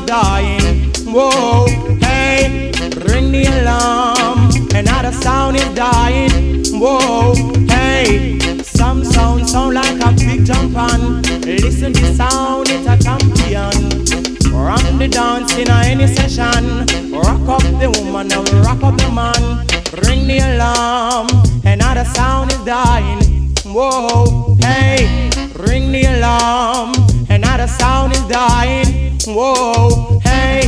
is dying. Whoa, hey, ring the alarm. Another sound is dying. Whoa, hey, some sound like a big jump on. Listen the sound, it's a champion. Rock the dance in any session. Rock up the woman and rock up the man. Ring the alarm, another sound is dying. Whoa, hey, ring the alarm, another sound is dying. Whoa, hey,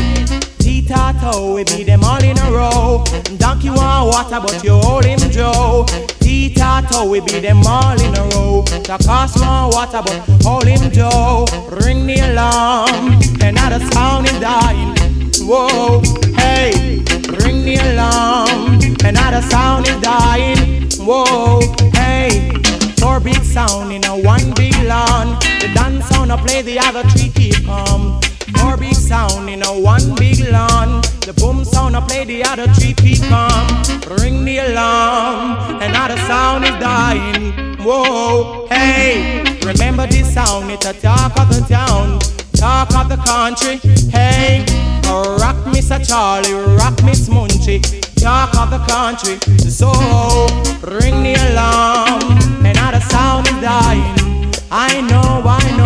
T-Tato, we beat them all in a row. Donkey want water but you hold him Joe. T-Tato, we beat them all in a row. The cost want water but hold him Joe. Ring the alarm, another sound is dying. Whoa, hey, ring the alarm, another sound is dying. Whoa, hey, 4 big sound in a 1 big lawn. The dance sound a play, the other 3 keep calm. 4 big sound in a 1 big lawn. The boom sound a play, the other 3 keep calm. Ring the alarm, another sound is dying. Whoa, hey, remember this sound, it's a talk of the town, talk of the country. Hey, rock Mr. Charlie, rock Miss Munchie, talk of the country. So ring the alarm, another sound is dying. I know,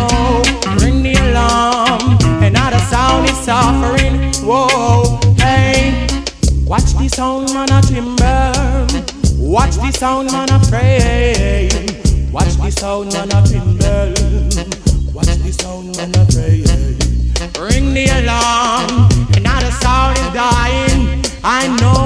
ring the alarm, another sound is suffering. Whoa, hey, watch the sound man a timber, watch the sound man a pray, watch the sound man a timber, watch the sound man a pray. Ring the alarm, another sound is dying. I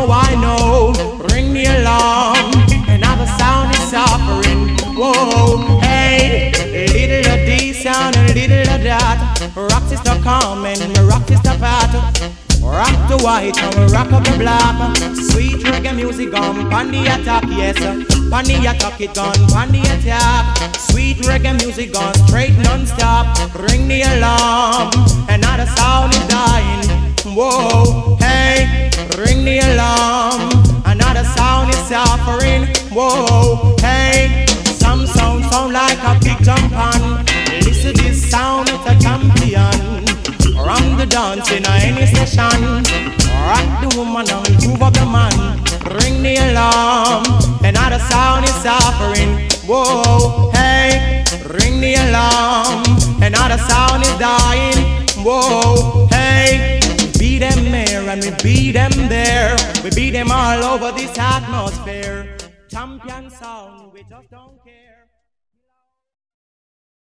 know, ring the alarm, another sound is suffering. Whoa, hey, little of this sound and little of that. Rock sister come and rock sister pat. Rock the white and rock up the black. Sweet reggae music gone pon the attack, yes. Pon the attack it gone pon the attack. Sweet reggae music gone straight non-stop. Ring the alarm, another sound is dying. Whoa, hey, ring the alarm, another sound is suffering. Whoa, hey, some sound like a big jump on. Listen this sound, it's a champion. Run the dance in any session. Rock the woman and move up the man. Ring the alarm, another sound is suffering. Whoa, hey, ring the alarm, another sound is dying. Whoa, hey, we beat them here and we beat them there. We beat them all over this atmosphere. Champion sound, we just don't care.